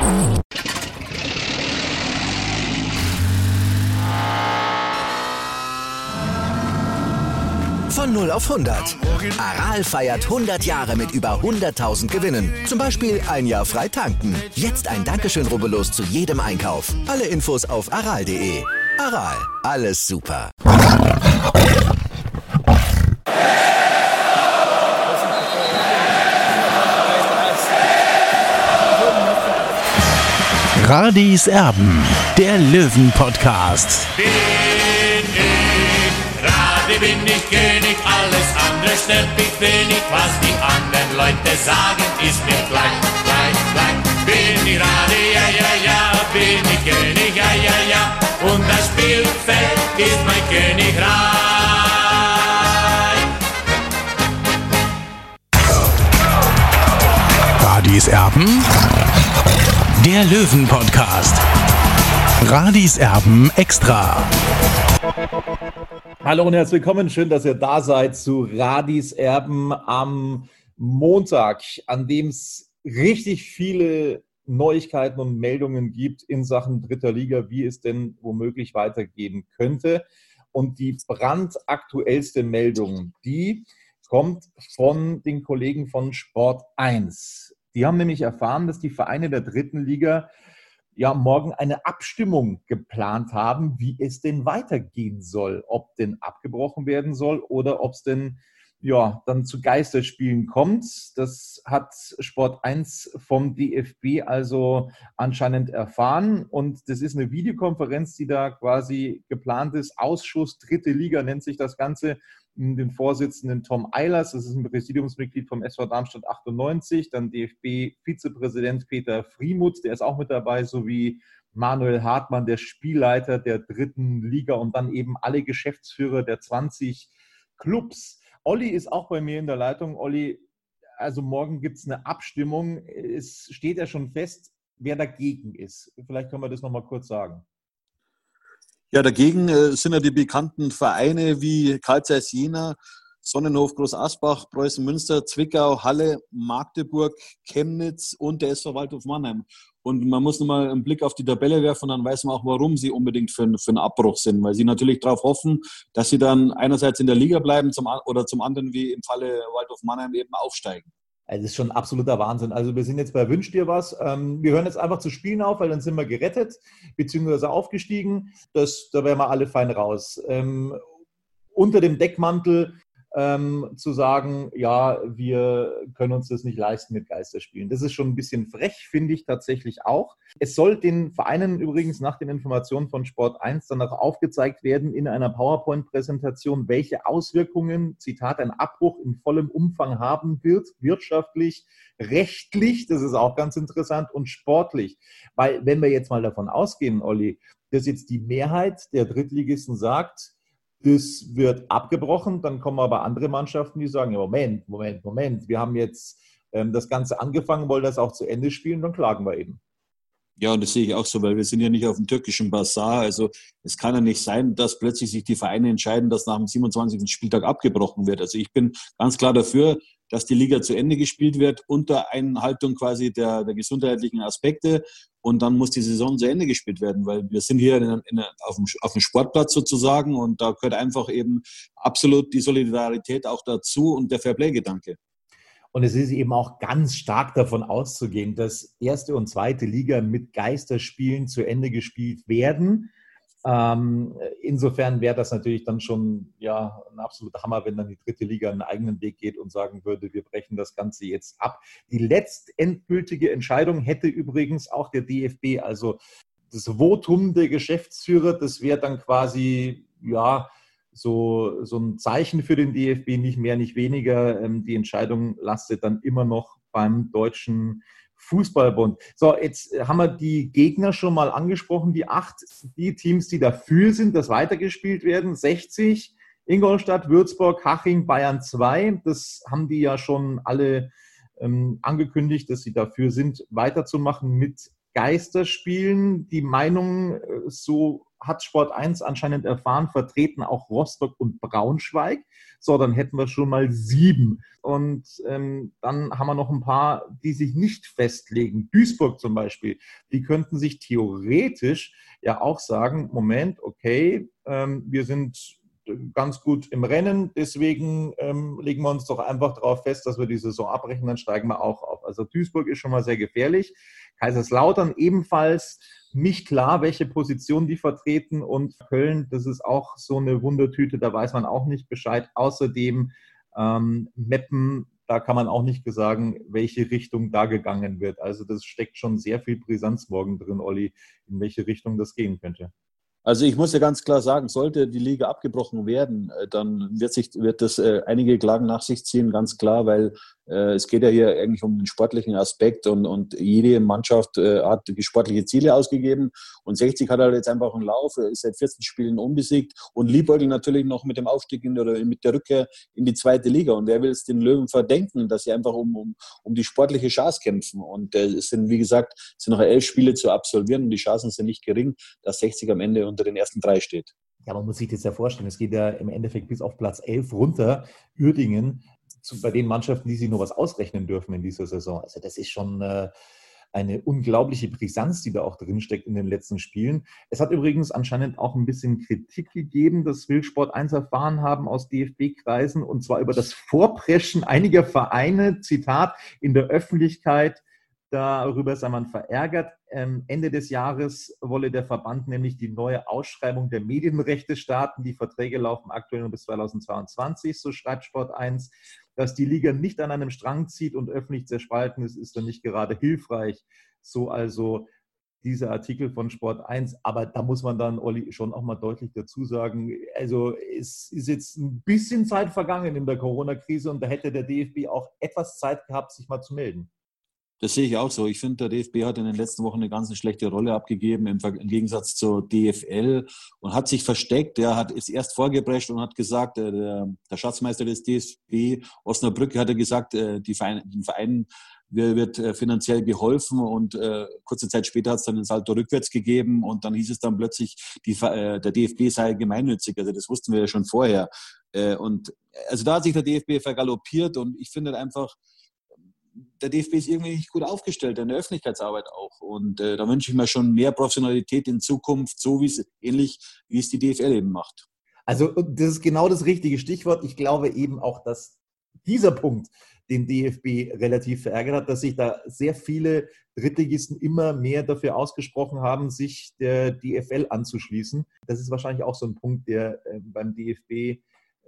Von 0 auf 100. Aral feiert 100 Jahre mit über 100.000 Gewinnen. Zum Beispiel ein Jahr frei tanken. Jetzt ein Dankeschön, rubbellos zu jedem Einkauf. Alle Infos auf aral.de. Aral, alles super. Radis Erben, der Löwen-Podcast. Bin ich König, alles andere stört mich wenig. Was die anderen Leute sagen, ist mir gleich. Bin ich Rade, ja, bin ich König, ja. Und das Spielfeld ist mein Königreich. Radis Erben, der Löwen-Podcast. Radis Erben extra. Hallo und herzlich willkommen. Schön, dass ihr da seid zu Radis Erben am Montag, an dem es richtig viele Neuigkeiten und Meldungen gibt in Sachen dritter Liga, wie es denn womöglich weitergehen könnte. Und die brandaktuellste Meldung, die kommt von den Kollegen von Sport 1. Die haben nämlich erfahren, dass die Vereine der dritten Liga morgen eine Abstimmung geplant haben, wie es denn weitergehen soll. Ob denn abgebrochen werden soll oder ob es denn dann zu Geisterspielen kommt. Das hat Sport 1 vom DFB also anscheinend erfahren. Und das ist eine Videokonferenz, die da quasi geplant ist. Ausschuss Dritte Liga nennt sich das Ganze. Den Vorsitzenden Tom Eilers, das ist ein Präsidiumsmitglied vom SV Darmstadt 98, dann DFB-Vizepräsident Peter Friemuth, der ist auch mit dabei, sowie Manuel Hartmann, der Spielleiter der dritten Liga und dann eben alle Geschäftsführer der 20 Clubs. Olli ist auch bei mir in der Leitung. Olli, also morgen gibt es eine Abstimmung. Es steht ja schon fest, wer dagegen ist. Vielleicht können wir das nochmal kurz sagen. Ja, dagegen sind ja die bekannten Vereine wie Carl Zeiss Jena, Sonnenhof Groß Asbach, Preußen Münster, Zwickau, Halle, Magdeburg, Chemnitz und der SV Waldhof Mannheim. Und man muss nochmal einen Blick auf die Tabelle werfen, dann weiß man auch, warum sie unbedingt für einen Abbruch sind. Weil sie natürlich darauf hoffen, dass sie dann einerseits in der Liga bleiben zum anderen, wie im Falle Waldhof Mannheim, eben aufsteigen. Also das ist schon absoluter Wahnsinn. Also wir sind jetzt bei Wünsch dir was. Wir hören jetzt einfach zu spielen auf, weil dann sind wir gerettet, beziehungsweise aufgestiegen. Da wären wir alle fein raus. Unter dem Deckmantel zu sagen, ja, wir können uns das nicht leisten mit Geisterspielen. Das ist schon ein bisschen frech, finde ich tatsächlich auch. Es soll den Vereinen übrigens nach den Informationen von Sport 1 dann auch aufgezeigt werden in einer PowerPoint-Präsentation, welche Auswirkungen, Zitat, ein Abbruch in vollem Umfang haben wird, wirtschaftlich, rechtlich, das ist auch ganz interessant, und sportlich. Weil wenn wir jetzt mal davon ausgehen, Olli, dass jetzt die Mehrheit der Drittligisten sagt, das wird abgebrochen, dann kommen aber andere Mannschaften, die sagen, ja, Moment, wir haben jetzt das Ganze angefangen, wollen das auch zu Ende spielen, dann klagen wir eben. Ja, und das sehe ich auch so, weil wir sind ja nicht auf dem türkischen Basar. Also es kann ja nicht sein, dass plötzlich sich die Vereine entscheiden, dass nach dem 27. Spieltag abgebrochen wird. Also ich bin ganz klar dafür, dass die Liga zu Ende gespielt wird unter Einhaltung quasi der gesundheitlichen Aspekte. Und dann muss die Saison zu Ende gespielt werden, weil wir sind hier auf dem Sportplatz sozusagen und da gehört einfach eben absolut die Solidarität auch dazu und der Fairplay-Gedanke. Und es ist eben auch ganz stark davon auszugehen, dass erste und zweite Liga mit Geisterspielen zu Ende gespielt werden. Insofern wäre das natürlich dann schon ein absoluter Hammer, wenn dann die dritte Liga einen eigenen Weg geht und sagen würde, wir brechen das Ganze jetzt ab. Die letztendgültige Entscheidung hätte übrigens auch der DFB, also das Votum der Geschäftsführer, das wäre dann quasi so ein Zeichen für den DFB, nicht mehr, nicht weniger. Die Entscheidung lastet dann immer noch beim Deutschen Fußballbund. So, jetzt haben wir die Gegner schon mal angesprochen, die Teams, die dafür sind, dass weitergespielt werden. 60, Ingolstadt, Würzburg, Haching, Bayern 2. Das haben die ja schon alle angekündigt, dass sie dafür sind, weiterzumachen mit Geisterspielen. Die Meinung, so hat Sport 1 anscheinend erfahren, vertreten auch Rostock und Braunschweig. So, dann hätten wir schon mal 7. Und dann haben wir noch ein paar, die sich nicht festlegen. Duisburg zum Beispiel, die könnten sich theoretisch ja auch sagen, Moment, okay, wir sind ganz gut im Rennen, deswegen legen wir uns doch einfach darauf fest, dass wir die Saison abbrechen, dann steigen wir auch auf. Also Duisburg ist schon mal sehr gefährlich. Kaiserslautern ebenfalls nicht klar, welche Position die vertreten, und Köln, das ist auch so eine Wundertüte, da weiß man auch nicht Bescheid. Außerdem Meppen, da kann man auch nicht sagen, welche Richtung da gegangen wird. Also das steckt schon sehr viel Brisanz morgen drin, Olli, in welche Richtung das gehen könnte. Also ich muss ja ganz klar sagen, sollte die Liga abgebrochen werden, dann wird das einige Klagen nach sich ziehen, ganz klar, weil es geht ja hier eigentlich um den sportlichen Aspekt und jede Mannschaft hat sportliche Ziele ausgegeben und 60 hat halt jetzt einfach einen Lauf, ist seit 14 Spielen unbesiegt und liebäugelt natürlich noch mit dem Aufstieg oder mit der Rückkehr in die zweite Liga. Und wer will es den Löwen verdenken, dass sie einfach um die sportliche Chance kämpfen? Und es sind, wie gesagt, noch 11 Spiele zu absolvieren und die Chancen sind nicht gering, dass 60 am Ende unter den ersten 3 steht. Ja, man muss sich das ja vorstellen, es geht ja im Endeffekt bis auf Platz 11 runter, Uerdingen, bei den Mannschaften, die sich nur was ausrechnen dürfen in dieser Saison. Also das ist schon eine unglaubliche Brisanz, die da auch drinsteckt in den letzten Spielen. Es hat übrigens anscheinend auch ein bisschen Kritik gegeben, das will Sport 1 erfahren haben aus DFB-Kreisen, und zwar über das Vorpreschen einiger Vereine, Zitat, in der Öffentlichkeit. Darüber sei man verärgert. Ende des Jahres wolle der Verband nämlich die neue Ausschreibung der Medienrechte starten. Die Verträge laufen aktuell nur bis 2022, so schreibt Sport 1. Dass die Liga nicht an einem Strang zieht und öffentlich zerspalten ist, ist dann nicht gerade hilfreich. So also dieser Artikel von Sport 1. Aber da muss man dann, Olli, schon auch mal deutlich dazu sagen, also es ist jetzt ein bisschen Zeit vergangen in der Corona-Krise und da hätte der DFB auch etwas Zeit gehabt, sich mal zu melden. Das sehe ich auch so. Ich finde, der DFB hat in den letzten Wochen eine ganz schlechte Rolle abgegeben im Gegensatz zur DFL und hat sich versteckt. Er ist erst vorgeprescht und hat gesagt, der Schatzmeister des DFB, Osnabrück, hat gesagt, den Vereinen wird finanziell geholfen und kurze Zeit später hat es dann den Salto rückwärts gegeben und dann hieß es dann plötzlich, der DFB sei gemeinnützig. Also das wussten wir ja schon vorher. Und also da hat sich der DFB vergaloppiert und ich finde einfach, der DFB ist irgendwie nicht gut aufgestellt, in der Öffentlichkeitsarbeit auch. Und da wünsche ich mir schon mehr Professionalität in Zukunft, so ähnlich wie es die DFL eben macht. Also das ist genau das richtige Stichwort. Ich glaube eben auch, dass dieser Punkt den DFB relativ verärgert hat, dass sich da sehr viele Drittligisten immer mehr dafür ausgesprochen haben, sich der DFL anzuschließen. Das ist wahrscheinlich auch so ein Punkt, der beim DFB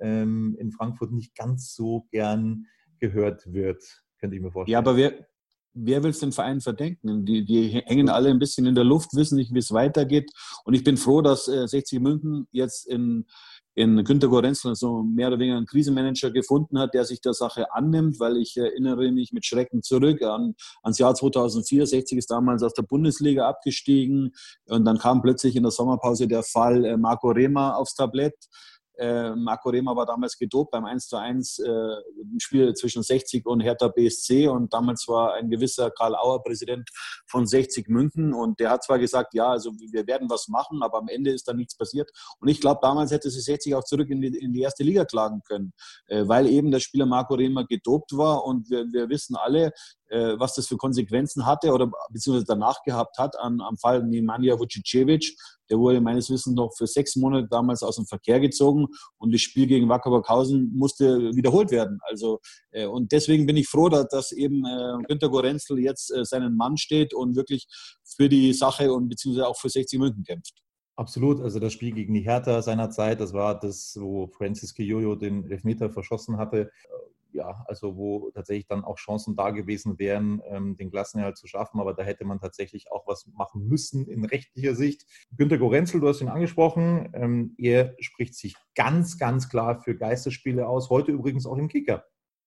in Frankfurt nicht ganz so gern gehört wird. Könnte ich mir vorstellen. Ja, aber wer will es den Vereinen verdenken? Die hängen alle ein bisschen in der Luft, wissen nicht, wie es weitergeht. Und ich bin froh, dass 60 München jetzt in Günter Gorenzel so mehr oder weniger einen Krisenmanager gefunden hat, der sich der Sache annimmt, weil ich erinnere mich mit Schrecken zurück ans Jahr 2004. 60 ist damals aus der Bundesliga abgestiegen und dann kam plötzlich in der Sommerpause der Fall Marco Rehmer aufs Tablett. Marco Rehmer war damals gedopt beim 1:1 im Spiel zwischen 60 und Hertha BSC und damals war ein gewisser Karl Auer Präsident von 60 München und der hat zwar gesagt, ja, also wir werden was machen, aber am Ende ist da nichts passiert und ich glaube, damals hätte sich 60 auch zurück in die erste Liga klagen können, weil eben der Spieler Marco Rehmer gedopt war und wir wissen alle, was das für Konsequenzen hatte oder beziehungsweise danach gehabt hat am Fall Nemanja Vučićević. Der wurde meines Wissens noch für 6 Monate damals aus dem Verkehr gezogen und das Spiel gegen Wacker Burghausen musste wiederholt werden. Also und deswegen bin ich froh, dass eben Günter Gorenzel jetzt seinen Mann steht und wirklich für die Sache und beziehungsweise auch für 60 München kämpft. Absolut, also das Spiel gegen die Hertha seinerzeit, das war das, wo Francis Kiyoyo den Elfmeter verschossen hatte. Ja, also wo tatsächlich dann auch Chancen da gewesen wären, den Klassenerhalt zu schaffen, aber da hätte man tatsächlich auch was machen müssen in rechtlicher Sicht. Günter Gorenzel, du hast ihn angesprochen, er spricht sich ganz, ganz klar für Geisterspiele aus, heute übrigens auch im Kicker.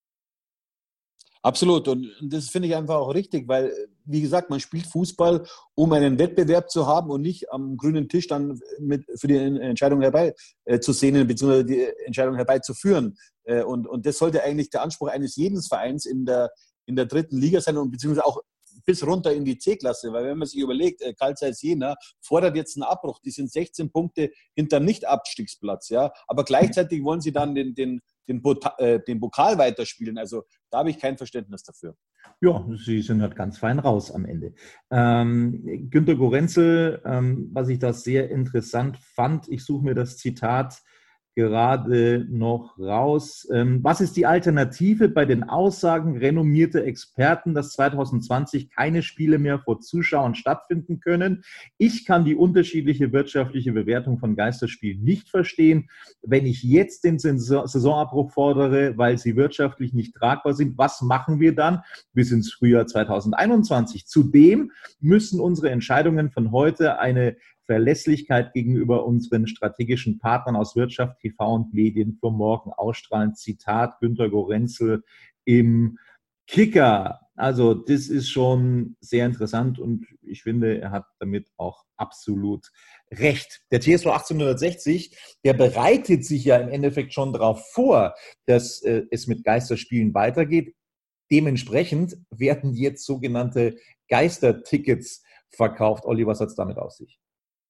Absolut und das finde ich einfach auch richtig, weil, wie gesagt, man spielt Fußball, um einen Wettbewerb zu haben und nicht am grünen Tisch dann für die Entscheidung herbeizusehnen bzw. die Entscheidung herbeizuführen. Und das sollte eigentlich der Anspruch eines jeden Vereins in der dritten Liga sein und beziehungsweise auch bis runter in die C-Klasse. Weil wenn man sich überlegt, Carl Zeiss Jena fordert jetzt einen Abbruch. Die sind 16 Punkte hinter Nicht-Abstiegsplatz. Ja? Aber gleichzeitig wollen sie dann den Pokal weiterspielen. Also da habe ich kein Verständnis dafür. Ja, sie sind halt ganz fein raus am Ende. Günter Gorenzel, was ich da sehr interessant fand, ich suche mir das Zitat gerade noch raus. Was ist die Alternative bei den Aussagen renommierter Experten, dass 2020 keine Spiele mehr vor Zuschauern stattfinden können? Ich kann die unterschiedliche wirtschaftliche Bewertung von Geisterspielen nicht verstehen. Wenn ich jetzt den Saisonabbruch fordere, weil sie wirtschaftlich nicht tragbar sind, was machen wir dann bis ins Frühjahr 2021? Zudem müssen unsere Entscheidungen von heute eine Verlässlichkeit gegenüber unseren strategischen Partnern aus Wirtschaft, TV und Medien für morgen ausstrahlen. Zitat Günter Gorenzel im Kicker. Also das ist schon sehr interessant und ich finde, er hat damit auch absolut recht. Der TSV 1860, der bereitet sich ja im Endeffekt schon darauf vor, dass es mit Geisterspielen weitergeht. Dementsprechend werden jetzt sogenannte Geistertickets verkauft. Olli, was hat es damit auf sich?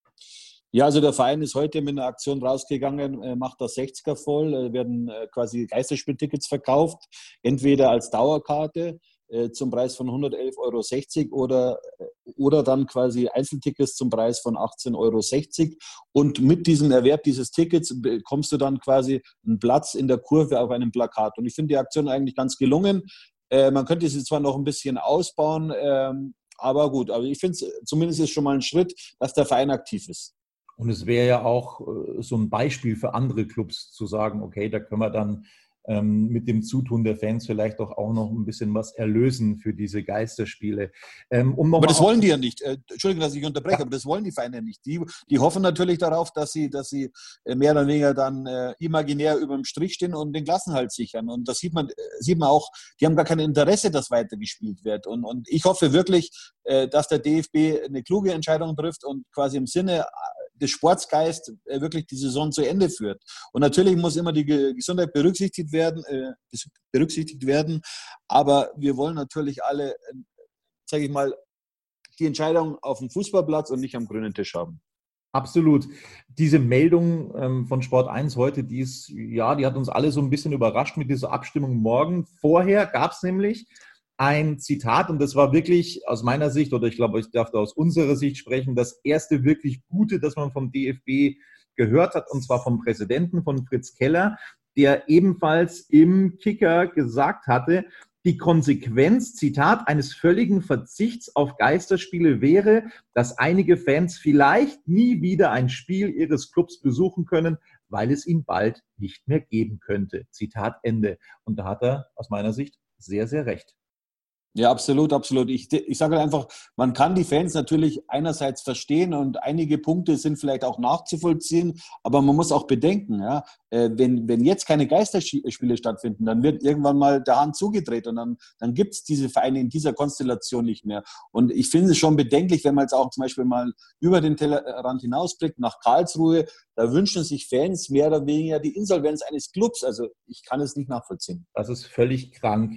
Ja, also der Verein ist heute mit einer Aktion rausgegangen, macht das 60er voll, werden quasi Geisterspieltickets verkauft, entweder als Dauerkarte zum Preis von 111,60 € oder dann quasi Einzeltickets zum Preis von 18,60 €. Und mit diesem Erwerb dieses Tickets bekommst du dann quasi einen Platz in der Kurve auf einem Plakat. Und ich finde die Aktion eigentlich ganz gelungen. Man könnte sie zwar noch ein bisschen ausbauen, aber gut, aber ich finde es zumindest ist schon mal ein Schritt, dass der Verein aktiv ist. Und es wäre ja auch so ein Beispiel für andere Clubs zu sagen, okay, da können wir dann mit dem Zutun der Fans vielleicht auch noch ein bisschen was erlösen für diese Geisterspiele. Aber das wollen die ja nicht. Entschuldigung, dass ich unterbreche, ja. Aber das wollen die Vereine nicht. Die hoffen natürlich darauf, dass sie mehr oder weniger dann imaginär über dem Strich stehen und den Klassenhalt sichern. Und das sieht man auch, die haben gar kein Interesse, dass weitergespielt wird. Und ich hoffe wirklich, dass der DFB eine kluge Entscheidung trifft und quasi im Sinne des Sportsgeist wirklich die Saison zu Ende führt. Und natürlich muss immer die Gesundheit berücksichtigt werden, aber wir wollen natürlich alle, sage ich mal, die Entscheidung auf dem Fußballplatz und nicht am grünen Tisch haben. Absolut. Diese Meldung von Sport 1 heute, die hat uns alle so ein bisschen überrascht mit dieser Abstimmung morgen. Vorher gab es nämlich ein Zitat, und das war wirklich aus meiner Sicht, oder ich glaube, ich darf da aus unserer Sicht sprechen, das erste wirklich Gute, das man vom DFB gehört hat, und zwar vom Präsidenten, von Fritz Keller, der ebenfalls im Kicker gesagt hatte, die Konsequenz, Zitat, eines völligen Verzichts auf Geisterspiele wäre, dass einige Fans vielleicht nie wieder ein Spiel ihres Clubs besuchen können, weil es ihn bald nicht mehr geben könnte. Zitat Ende. Und da hat er aus meiner Sicht sehr, sehr recht. Ja, absolut, absolut. Ich sage einfach, man kann die Fans natürlich einerseits verstehen und einige Punkte sind vielleicht auch nachzuvollziehen, aber man muss auch bedenken, ja, wenn jetzt keine Geisterspiele stattfinden, dann wird irgendwann mal der Hahn zugedreht und dann gibt es diese Vereine in dieser Konstellation nicht mehr. Und ich finde es schon bedenklich, wenn man jetzt auch zum Beispiel mal über den Tellerrand hinausblickt nach Karlsruhe, da wünschen sich Fans mehr oder weniger die Insolvenz eines Clubs. Also ich kann es nicht nachvollziehen. Das ist völlig krank,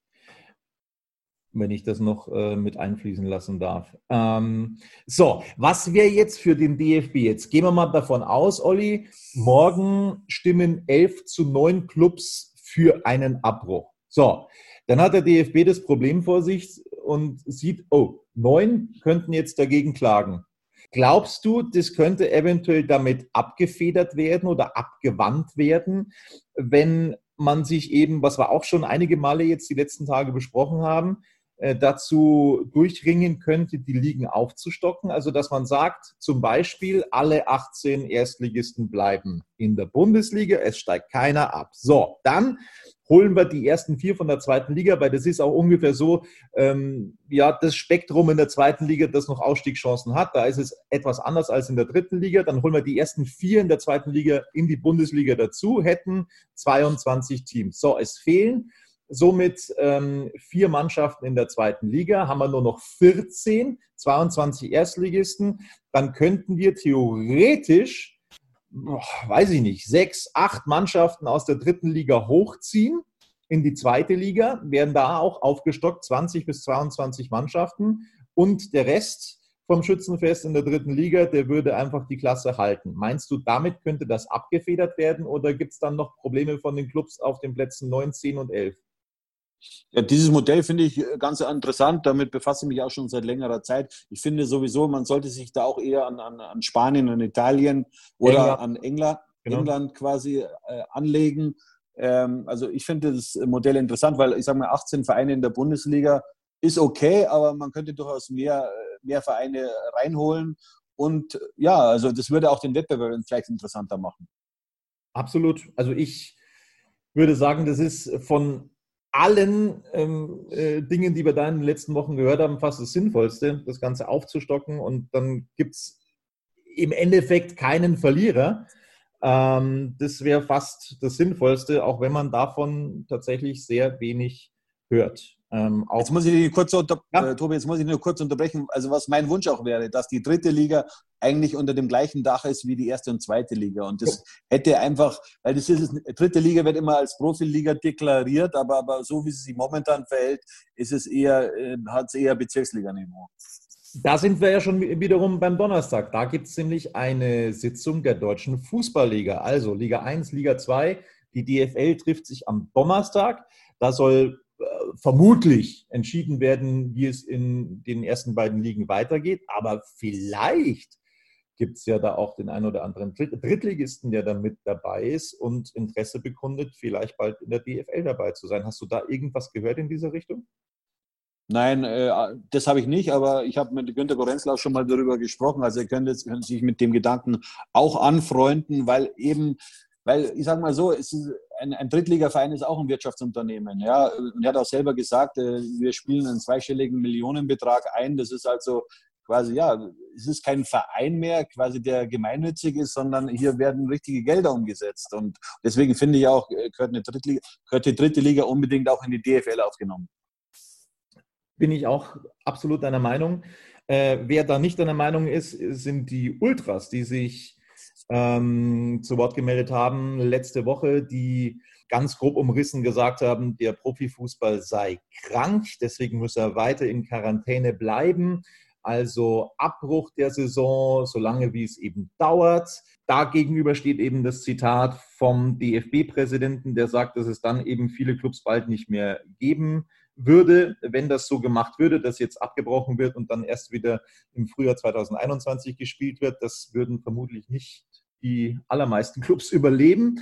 wenn ich das noch mit einfließen lassen darf. So, was wäre jetzt für den DFB? Jetzt gehen wir mal davon aus, Olli, morgen stimmen 11:9 Clubs für einen Abbruch. So, dann hat der DFB das Problem vor sich und sieht, 9 könnten jetzt dagegen klagen. Glaubst du, das könnte eventuell damit abgefedert werden oder abgewandt werden, wenn man sich eben, was wir auch schon einige Male jetzt die letzten Tage besprochen haben, dazu durchringen könnte, die Ligen aufzustocken? Also, dass man sagt, zum Beispiel, alle 18 Erstligisten bleiben in der Bundesliga, es steigt keiner ab. So, dann holen wir die ersten 4 von der zweiten Liga, weil das ist auch ungefähr so, das Spektrum in der zweiten Liga, das noch Aufstiegschancen hat. Da ist es etwas anders als in der dritten Liga. Dann holen wir die ersten 4 in der zweiten Liga in die Bundesliga dazu, hätten 22 Teams. So, es fehlen somit 4 Mannschaften in der zweiten Liga, haben wir nur noch 14, 22 Erstligisten. Dann könnten wir theoretisch, 6, 8 Mannschaften aus der dritten Liga hochziehen in die zweite Liga, werden da auch aufgestockt, 20 bis 22 Mannschaften. Und der Rest vom Schützenfest in der dritten Liga, der würde einfach die Klasse halten. Meinst du, damit könnte das abgefedert werden oder gibt es dann noch Probleme von den Clubs auf den Plätzen 9, 10 und 11? Ja, dieses Modell finde ich ganz interessant. Damit befasse ich mich auch schon seit längerer Zeit. Ich finde sowieso, man sollte sich da auch eher an Spanien, an Italien oder an England quasi anlegen. Also ich finde das Modell interessant, weil ich sage mal, 18 Vereine in der Bundesliga ist okay, aber man könnte durchaus mehr Vereine reinholen. Und ja, also das würde auch den Wettbewerb vielleicht interessanter machen. Absolut. Also ich würde sagen, das ist von allen Dingen, die wir da in den letzten Wochen gehört haben, fast das Sinnvollste, das Ganze aufzustocken. Und dann gibt es im Endeffekt keinen Verlierer. Das wäre fast das Sinnvollste, auch wenn man davon tatsächlich sehr wenig hört. Jetzt muss ich Tobi, jetzt muss ich nur kurz unterbrechen. Also was mein Wunsch auch wäre, dass die dritte Liga eigentlich unter dem gleichen Dach ist wie die erste und zweite Liga. Und das hätte einfach, weil dritte Liga wird immer als Profiliga deklariert, aber so wie sie sich momentan verhält, ist es hat es eher Bezirksliga-Niveau. Da sind wir ja schon wiederum beim Donnerstag. Da gibt es nämlich eine Sitzung der Deutschen Fußballliga. Also Liga 1, Liga 2. Die DFL trifft sich am Donnerstag. Da soll vermutlich entschieden werden, wie es in den ersten beiden Ligen weitergeht. Aber vielleicht gibt es ja da auch den einen oder anderen Drittligisten, der dann mit dabei ist und Interesse bekundet, vielleicht bald in der DFL dabei zu sein. Hast du da irgendwas gehört in dieser Richtung? Nein, das habe ich nicht, aber ich habe mit Günter Gorenzler auch schon mal darüber gesprochen. Also ihr könnt sich mit dem Gedanken auch anfreunden, weil ich sage mal so, ein Drittligaverein ist auch ein Wirtschaftsunternehmen. Ja? Und er hat auch selber gesagt, wir spielen einen zweistelligen Millionenbetrag ein. Das ist also quasi, ja, es ist kein Verein mehr, quasi der gemeinnützig ist, sondern hier werden richtige Gelder umgesetzt. Und deswegen finde ich auch, gehört die dritte Liga unbedingt auch in die DFL aufgenommen. Bin ich auch absolut deiner Meinung. Wer da nicht deiner Meinung ist, sind die Ultras, die sich zu Wort gemeldet haben letzte Woche, die ganz grob umrissen gesagt haben, der Profifußball sei krank, deswegen muss er weiter in Quarantäne bleiben. Also Abbruch der Saison, solange wie es eben dauert. Dagegenüber steht eben das Zitat vom DFB-Präsidenten, der sagt, dass es dann eben viele Clubs bald nicht mehr geben würde, wenn das so gemacht würde, dass jetzt abgebrochen wird und dann erst wieder im Frühjahr 2021 gespielt wird. Das würden vermutlich nicht die allermeisten Clubs überleben.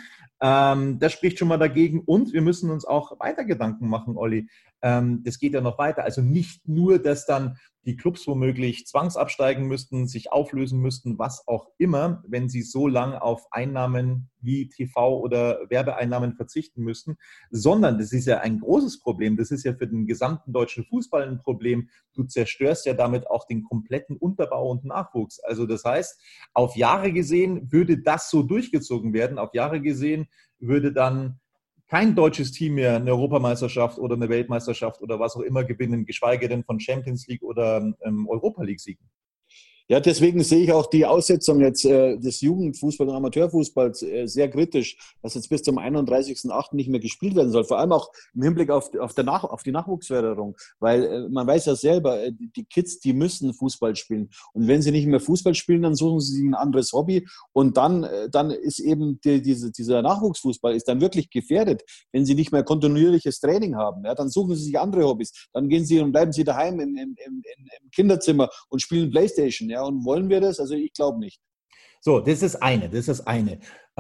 Das spricht schon mal dagegen. Und wir müssen uns auch weiter Gedanken machen, Olli. Das geht ja noch weiter. Also nicht nur, dass dann die Clubs womöglich zwangsabsteigen müssten, sich auflösen müssten, was auch immer, wenn sie so lang auf Einnahmen wie TV- oder Werbeeinnahmen verzichten müssten, sondern das ist ja ein großes Problem. Das ist ja für den gesamten deutschen Fußball ein Problem. Du zerstörst ja damit auch den kompletten Unterbau und Nachwuchs. Also das heißt, auf Jahre gesehen würde das so durchgezogen werden. Auf Jahre gesehen würde dann kein deutsches Team mehr eine Europameisterschaft oder eine Weltmeisterschaft oder was auch immer gewinnen, geschweige denn von Champions League oder Europa League siegen. Ja, deswegen sehe ich auch die Aussetzung jetzt des Jugendfußballs und Amateurfußballs sehr kritisch, dass jetzt bis zum 31.08. nicht mehr gespielt werden soll. Vor allem auch im Hinblick auf die Nachwuchsförderung. Weil man weiß ja selber, die Kids, die müssen Fußball spielen. Und wenn sie nicht mehr Fußball spielen, dann suchen sie sich ein anderes Hobby. Und dann ist eben dieser Nachwuchsfußball ist dann wirklich gefährdet, wenn sie nicht mehr kontinuierliches Training haben. Ja, dann suchen sie sich andere Hobbys. Dann gehen sie und bleiben sie daheim im Kinderzimmer und spielen Playstation. Ja, und wollen wir das? Also ich glaube nicht. So, das ist das eine.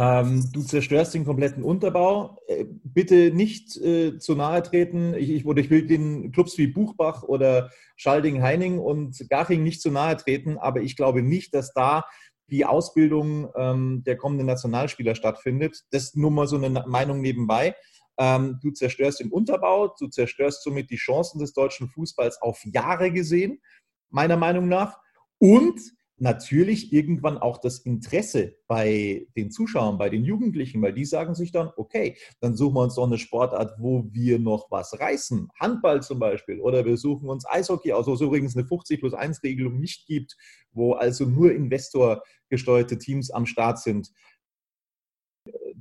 Du zerstörst den kompletten Unterbau. Bitte nicht zu nahe treten. Ich will den Clubs wie Buchbach oder Schalding-Heining und Garching nicht zu nahe treten, aber ich glaube nicht, dass da die Ausbildung der kommenden Nationalspieler stattfindet. Das ist nur mal so eine Meinung nebenbei. Du zerstörst den Unterbau, du zerstörst somit die Chancen des deutschen Fußballs auf Jahre gesehen, meiner Meinung nach. Und natürlich irgendwann auch das Interesse bei den Zuschauern, bei den Jugendlichen, weil die sagen sich dann, okay, dann suchen wir uns doch eine Sportart, wo wir noch was reißen. Handball zum Beispiel. Oder wir suchen uns Eishockey aus, wo es übrigens eine 50+1-Regelung nicht gibt, wo also nur investorgesteuerte Teams am Start sind.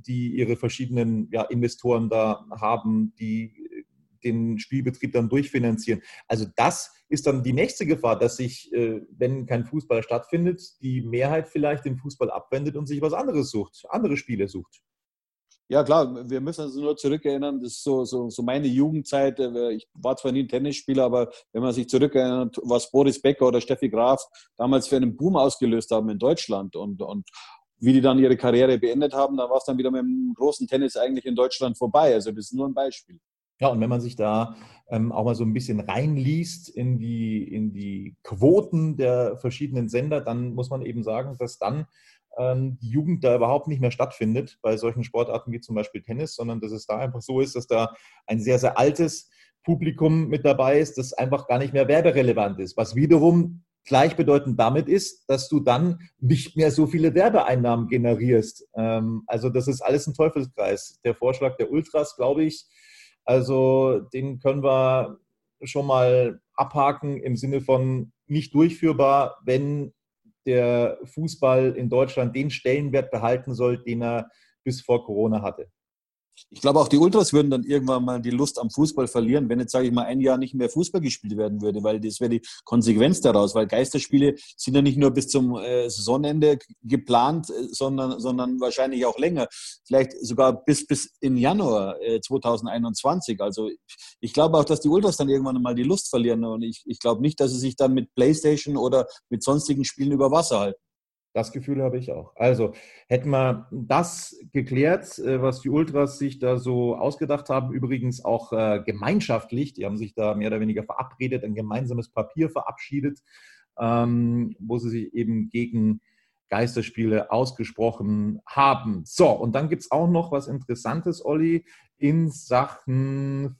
die ihre verschiedenen Investoren da haben, die den Spielbetrieb dann durchfinanzieren. Also das ist dann die nächste Gefahr, dass sich, wenn kein Fußball stattfindet, die Mehrheit vielleicht den Fußball abwendet und sich was anderes sucht, andere Spiele sucht. Ja klar, wir müssen uns nur zurückerinnern, das ist so meine Jugendzeit. Ich war zwar nie ein Tennisspieler, aber wenn man sich zurückerinnert, was Boris Becker oder Steffi Graf damals für einen Boom ausgelöst haben in Deutschland und wie die dann ihre Karriere beendet haben, dann war es dann wieder mit dem großen Tennis eigentlich in Deutschland vorbei. Also das ist nur ein Beispiel. Ja, und wenn man sich da auch mal so ein bisschen reinliest in die Quoten der verschiedenen Sender, dann muss man eben sagen, dass dann die Jugend da überhaupt nicht mehr stattfindet bei solchen Sportarten wie zum Beispiel Tennis, sondern dass es da einfach so ist, dass da ein sehr, sehr altes Publikum mit dabei ist, das einfach gar nicht mehr werberelevant ist, was wiederum gleichbedeutend damit ist, dass du dann nicht mehr so viele Werbeeinnahmen generierst. Also das ist alles ein Teufelskreis. Der Vorschlag der Ultras, glaube ich, also den können wir schon mal abhaken im Sinne von nicht durchführbar, wenn der Fußball in Deutschland den Stellenwert behalten soll, den er bis vor Corona hatte. Ich glaube, auch die Ultras würden dann irgendwann mal die Lust am Fußball verlieren, wenn jetzt, sage ich mal, ein Jahr nicht mehr Fußball gespielt werden würde, weil das wäre die Konsequenz daraus, weil Geisterspiele sind ja nicht nur bis zum Saisonende geplant, sondern wahrscheinlich auch länger, vielleicht sogar bis in Januar 2021. Also ich glaube auch, dass die Ultras dann irgendwann mal die Lust verlieren und ich glaube nicht, dass sie sich dann mit Playstation oder mit sonstigen Spielen über Wasser halten. Das Gefühl habe ich auch. Also hätten wir das geklärt, was die Ultras sich da so ausgedacht haben, übrigens auch gemeinschaftlich, die haben sich da mehr oder weniger verabredet, ein gemeinsames Papier verabschiedet, wo sie sich eben gegen Geisterspiele ausgesprochen haben. So, und dann gibt es auch noch was Interessantes, Olli, in Sachen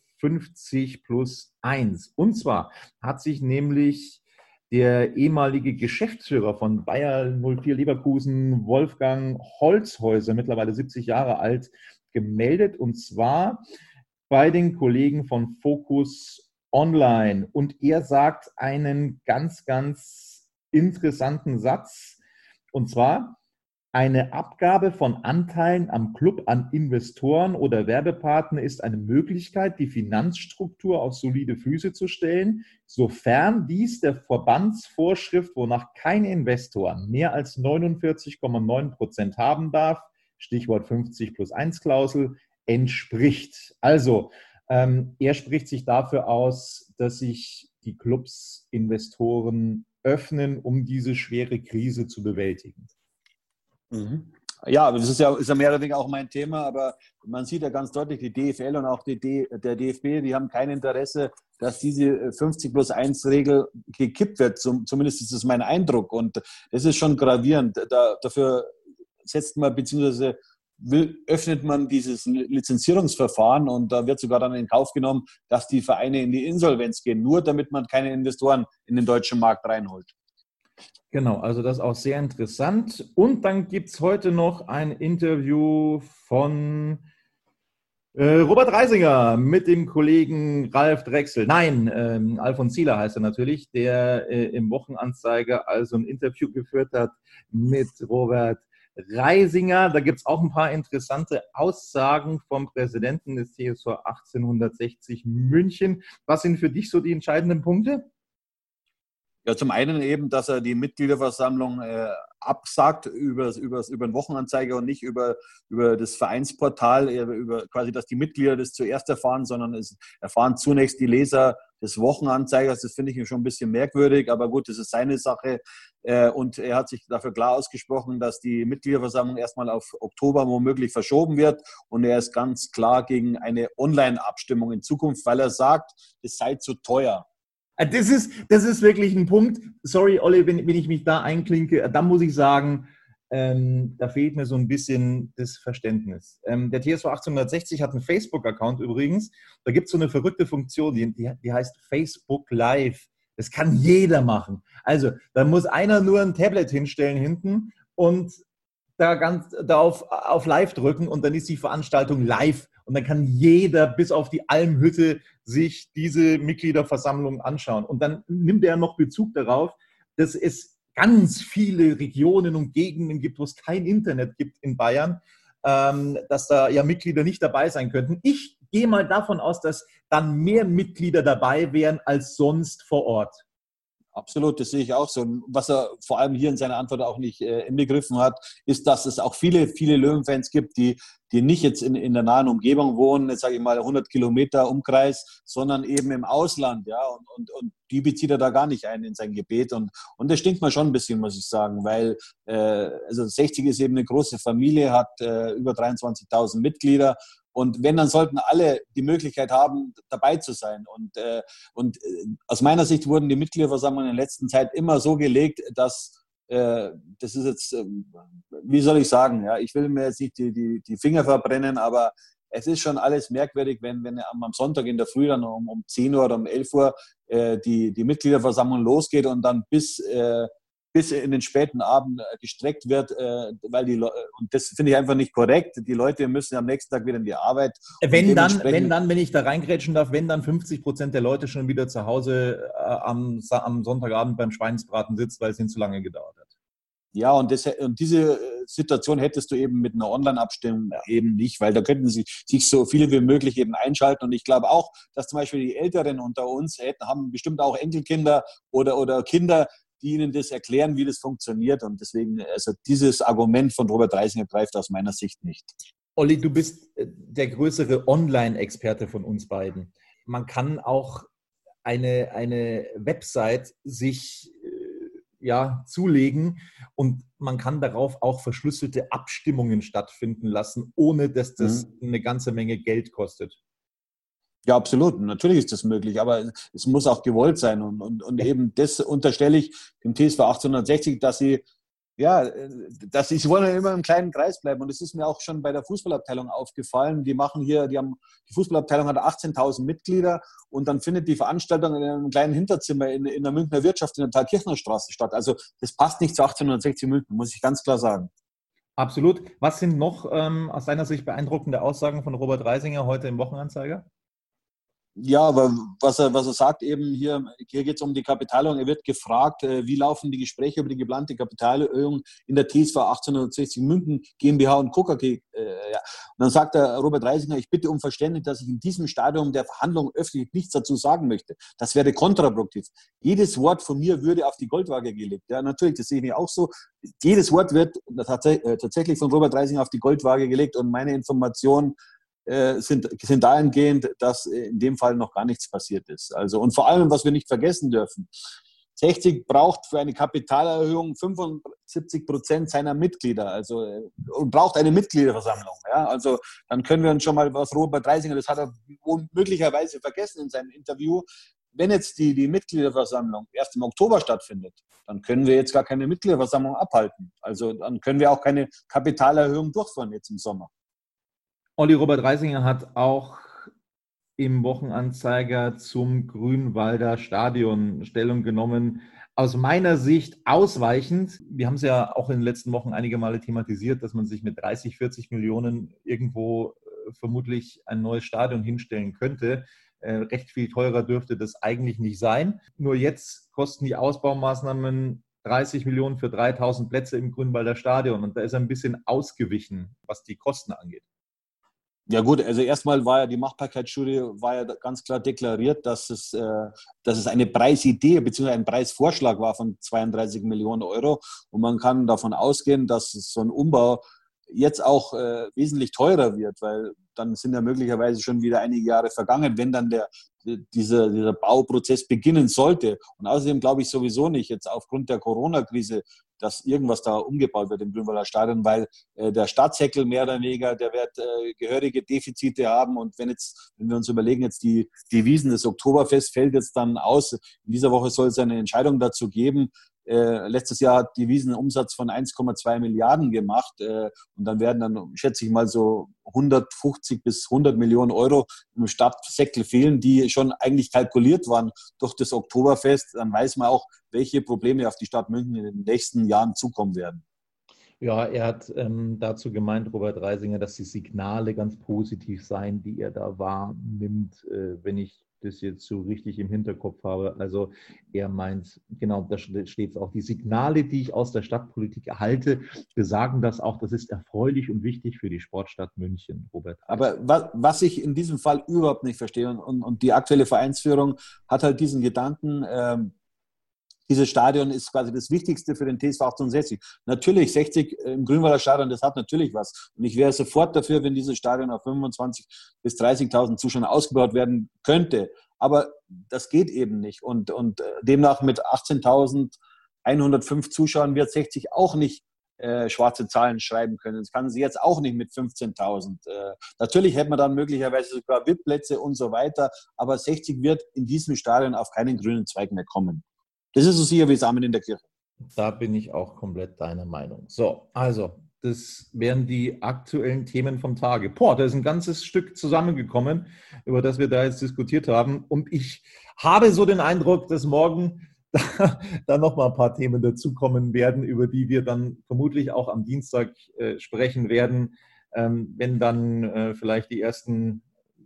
50+1. Und zwar hat sich nämlich der ehemalige Geschäftsführer von Bayer 04 Leverkusen, Wolfgang Holzhäuser, mittlerweile 70 Jahre alt, gemeldet. Und zwar bei den Kollegen von Focus Online. Und er sagt einen ganz, ganz interessanten Satz. Und zwar: Eine Abgabe von Anteilen am Club an Investoren oder Werbepartner ist eine Möglichkeit, die Finanzstruktur auf solide Füße zu stellen, sofern dies der Verbandsvorschrift, wonach kein Investor mehr als 49,9% haben darf, Stichwort 50+1-Klausel, entspricht. Also, er spricht sich dafür aus, dass sich die Clubs Investoren öffnen, um diese schwere Krise zu bewältigen. Ja, das ist ja mehr oder weniger auch mein Thema, aber man sieht ja ganz deutlich, die DFL und auch der DFB, die haben kein Interesse, dass diese 50+1-Regel gekippt wird. Zumindest ist das mein Eindruck und das ist schon gravierend. Dafür setzt man bzw. öffnet man dieses Lizenzierungsverfahren und da wird sogar dann in Kauf genommen, dass die Vereine in die Insolvenz gehen, nur damit man keine Investoren in den deutschen Markt reinholt. Genau, also das ist auch sehr interessant. Und dann gibt es heute noch ein Interview von Robert Reisinger mit dem Kollegen Ralf Drechsel. Nein, Alfons Zieler heißt er natürlich, der im Wochenanzeiger also ein Interview geführt hat mit Robert Reisinger. Da gibt es auch ein paar interessante Aussagen vom Präsidenten des TSV 1860 München. Was sind für dich so die entscheidenden Punkte? Ja, zum einen eben, dass er die Mitgliederversammlung absagt über den Wochenanzeiger und nicht über das Vereinsportal, quasi, dass die Mitglieder das zuerst erfahren, sondern es erfahren zunächst die Leser des Wochenanzeigers. Das finde ich schon ein bisschen merkwürdig, aber gut, das ist seine Sache. Und er hat sich dafür klar ausgesprochen, dass die Mitgliederversammlung erstmal auf Oktober womöglich verschoben wird. Und er ist ganz klar gegen eine Online-Abstimmung in Zukunft, weil er sagt, es sei zu teuer. Das ist wirklich ein Punkt. Sorry, Olli, wenn ich mich da einklinke, da muss ich sagen, da fehlt mir so ein bisschen das Verständnis. Der TSV 1860 hat einen Facebook-Account übrigens. Da gibt es so eine verrückte Funktion, die heißt Facebook Live. Das kann jeder machen. Also, da muss einer nur ein Tablet hinstellen hinten und da auf Live drücken und dann ist die Veranstaltung live. Und dann kann jeder bis auf die Almhütte sich diese Mitgliederversammlung anschauen. Und dann nimmt er noch Bezug darauf, dass es ganz viele Regionen und Gegenden gibt, wo es kein Internet gibt in Bayern. dass da ja Mitglieder nicht dabei sein könnten. Ich gehe mal davon aus, dass dann mehr Mitglieder dabei wären als sonst vor Ort. Absolut, das sehe ich auch so. Und was er vor allem hier in seiner Antwort auch nicht inbegriffen hat, ist, dass es auch viele Löwenfans gibt, die nicht jetzt in der nahen Umgebung wohnen, jetzt sage ich mal 100 Kilometer Umkreis, sondern eben im Ausland, ja, und die bezieht er da gar nicht ein in sein Gebet. Und das stinkt mir schon ein bisschen, muss ich sagen, weil also 60 ist eben eine große Familie, hat über 23.000 Mitglieder. Und wenn, dann sollten alle die Möglichkeit haben, dabei zu sein. Und aus meiner Sicht wurden die Mitgliederversammlungen in der letzten Zeit immer so gelegt, dass das ist jetzt, wie soll ich sagen, ja, ich will mir jetzt nicht die Finger verbrennen, aber es ist schon alles merkwürdig, wenn am Sonntag in der Früh dann um 10 Uhr oder um 11 Uhr die Mitgliederversammlung losgeht und dann bis in den späten Abend gestreckt wird, und das finde ich einfach nicht korrekt. Die Leute müssen am nächsten Tag wieder in die Arbeit. Wenn ich da reingrätschen darf, wenn dann 50% der Leute schon wieder zu Hause am Sonntagabend beim Schweinsbraten sitzt, weil es ihnen zu lange gedauert hat. Ja, und diese Situation hättest du eben mit einer Online-Abstimmung eben nicht, weil da könnten sich so viele wie möglich eben einschalten. Und ich glaube auch, dass zum Beispiel die Älteren unter uns haben bestimmt auch Enkelkinder oder Kinder, die ihnen das erklären, wie das funktioniert. Und deswegen, also dieses Argument von Robert Reisinger greift aus meiner Sicht nicht. Olli, du bist der größere Online-Experte von uns beiden. Man kann auch eine Website sich zulegen und man kann darauf auch verschlüsselte Abstimmungen stattfinden lassen, ohne dass das eine ganze Menge Geld kostet. Ja, absolut. Natürlich ist das möglich, aber es muss auch gewollt sein. Und eben das unterstelle ich dem TSV 1860, dass sie wollen ja immer im kleinen Kreis bleiben. Und es ist mir auch schon bei der Fußballabteilung aufgefallen. Die Fußballabteilung hat 18.000 Mitglieder und dann findet die Veranstaltung in einem kleinen Hinterzimmer in der Münchner Wirtschaft in der Thalkirchner Straße statt. Also das passt nicht zu 1860 München, muss ich ganz klar sagen. Absolut. Was sind noch aus deiner Sicht beeindruckende Aussagen von Robert Reisinger heute im Wochenanzeiger? Ja, aber was er sagt eben hier geht es um die Kapitalerhöhung. Er wird gefragt, wie laufen die Gespräche über die geplante Kapitalerhöhung in der TSV 1860 München GmbH und Co. KG. Und dann sagt der Robert Reisinger, ich bitte um Verständnis, dass ich in diesem Stadium der Verhandlungen öffentlich nichts dazu sagen möchte. Das wäre kontraproduktiv. Jedes Wort von mir würde auf die Goldwaage gelegt. Ja, natürlich, das sehe ich auch so. Jedes Wort wird tatsächlich von Robert Reisinger auf die Goldwaage gelegt und meine Informationen sind dahingehend, dass in dem Fall noch gar nichts passiert ist. Also, und vor allem, was wir nicht vergessen dürfen, 60 braucht für eine Kapitalerhöhung 75% seiner Mitglieder, also und braucht eine Mitgliederversammlung. Ja? Also dann können wir uns schon mal, was Robert Reisinger, das hat er möglicherweise vergessen in seinem Interview, wenn jetzt die Mitgliederversammlung erst im Oktober stattfindet, dann können wir jetzt gar keine Mitgliederversammlung abhalten. Also dann können wir auch keine Kapitalerhöhung durchführen jetzt im Sommer. Olli, Robert Reisinger hat auch im Wochenanzeiger zum Grünwalder Stadion Stellung genommen. Aus meiner Sicht ausweichend. Wir haben es ja auch in den letzten Wochen einige Male thematisiert, dass man sich mit 30, 40 Millionen irgendwo vermutlich ein neues Stadion hinstellen könnte. Recht viel teurer dürfte das eigentlich nicht sein. Nur jetzt kosten die Ausbaumaßnahmen 30 Millionen für 3.000 Plätze im Grünwalder Stadion. Und da ist er ein bisschen ausgewichen, was die Kosten angeht. Ja gut, also erstmal war ja die Machbarkeitsstudie ganz klar deklariert, dass es eine Preisidee bzw. ein Preisvorschlag war von 32 Millionen Euro. Und man kann davon ausgehen, dass so ein Umbau jetzt auch wesentlich teurer wird, weil dann sind ja möglicherweise schon wieder einige Jahre vergangen, wenn dann dieser Bauprozess beginnen sollte. Und außerdem glaube ich sowieso nicht, jetzt aufgrund der Corona-Krise, dass irgendwas da umgebaut wird im Grünwalder Stadion, weil der Stadtsäckel mehr oder weniger, der wird gehörige Defizite haben. Und wenn wir uns überlegen, jetzt die Wiesn, das Oktoberfest fällt jetzt dann aus. In dieser Woche soll es eine Entscheidung dazu geben. Letztes Jahr hat die Wiesn einen Umsatz von 1,2 Milliarden gemacht und dann werden dann, schätze ich mal, so 150 bis 100 Millionen Euro im Stadtsäckel fehlen, die schon eigentlich kalkuliert waren durch das Oktoberfest. Dann weiß man auch, welche Probleme auf die Stadt München in den nächsten Jahren zukommen werden. Ja, er hat dazu gemeint, Robert Reisinger, dass die Signale ganz positiv seien, die er da wahrnimmt. Wenn ich das jetzt so richtig im Hinterkopf habe. Also er meint, genau, da steht es auch, die Signale, die ich aus der Stadtpolitik erhalte, besagen das auch, das ist erfreulich und wichtig für die Sportstadt München, Robert. Aber was ich in diesem Fall überhaupt nicht verstehe und die aktuelle Vereinsführung hat halt diesen Gedanken, dieses Stadion ist quasi das Wichtigste für den TSV 1860. Natürlich, 60 im Grünwalder Stadion, das hat natürlich was. Und ich wäre sofort dafür, wenn dieses Stadion auf 25.000 bis 30.000 Zuschauern ausgebaut werden könnte. Aber das geht eben nicht. Und demnach mit 18.105 Zuschauern wird 60 auch nicht schwarze Zahlen schreiben können. Das kann sie jetzt auch nicht mit 15.000. Natürlich hätte man dann möglicherweise sogar VIP-Plätze und so weiter. Aber 60 wird in diesem Stadion auf keinen grünen Zweig mehr kommen. Das ist so sicher wie Samen in der Kirche. Da bin ich auch komplett deiner Meinung. So, also, das wären die aktuellen Themen vom Tage. Da ist ein ganzes Stück zusammengekommen, über das wir da jetzt diskutiert haben. Und ich habe so den Eindruck, dass morgen da noch mal ein paar Themen dazukommen werden, über die wir dann vermutlich auch am Dienstag sprechen werden, wenn dann vielleicht die ersten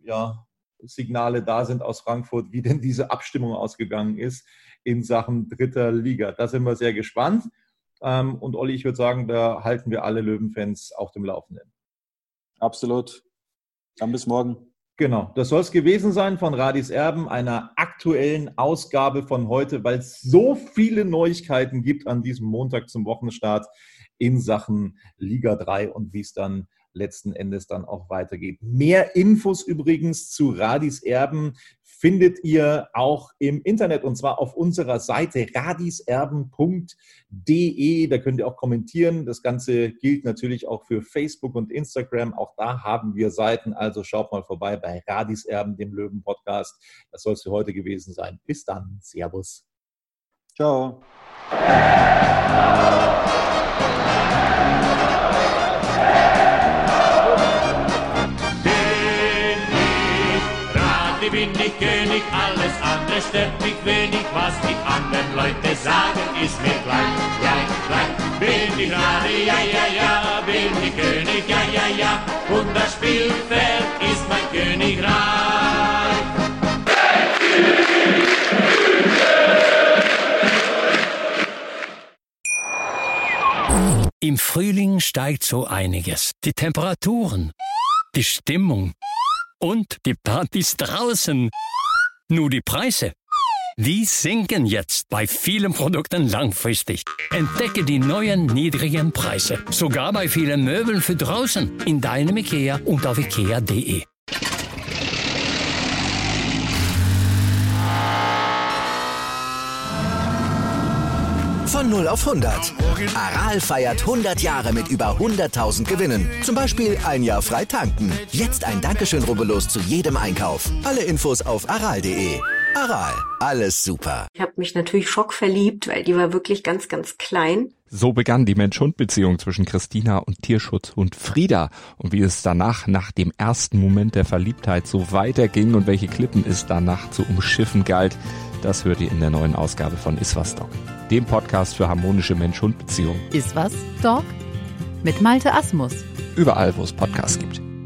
Signale da sind aus Frankfurt, wie denn diese Abstimmung ausgegangen ist in Sachen dritter Liga. Da sind wir sehr gespannt. Und Olli, ich würde sagen, da halten wir alle Löwenfans auf dem Laufenden. Absolut. Dann bis morgen. Genau, das soll es gewesen sein von Radis Erben, einer aktuellen Ausgabe von heute, weil es so viele Neuigkeiten gibt an diesem Montag zum Wochenstart in Sachen Liga 3 und wie es dann letzten Endes dann auch weitergeht. Mehr Infos übrigens zu Radis Erben findet ihr auch im Internet und zwar auf unserer Seite radiserben.de. Da könnt ihr auch kommentieren. Das Ganze gilt natürlich auch für Facebook und Instagram. Auch da haben wir Seiten. Also schaut mal vorbei bei Radis Erben, dem Löwen-Podcast. Das soll es für heute gewesen sein. Bis dann. Servus. Ciao. Bin ich König, alles andere stört mich wenig, was die anderen Leute sagen, ist mir gleich. Bin ich Radi, ja, bin ich König, ja, und das Spielfeld ist mein Königreich. Im Frühling steigt so einiges. Die Temperaturen, die Stimmung und die Partys draußen. Nur die Preise, die sinken jetzt bei vielen Produkten langfristig. Entdecke die neuen niedrigen Preise. Sogar bei vielen Möbeln für draußen. In deinem IKEA und auf ikea.de. Von 0 auf 100. Aral feiert 100 Jahre mit über 100.000 Gewinnen. Zum Beispiel ein Jahr frei tanken. Jetzt ein Dankeschön, rubbellos zu jedem Einkauf. Alle Infos auf aral.de. Aral, alles super. Ich habe mich natürlich schockverliebt, weil die war wirklich ganz, ganz klein. So begann die Mensch-Hund-Beziehung zwischen Christina und Tierschutzhund Frieda. Und wie es danach, nach dem ersten Moment der Verliebtheit, so weiterging und welche Klippen es danach zu umschiffen galt, das hört ihr in der neuen Ausgabe von Iswas Dog, dem Podcast für harmonische Mensch-Hund-Beziehungen. Iswas Dog? Mit Malte Asmus. Überall, wo es Podcasts gibt.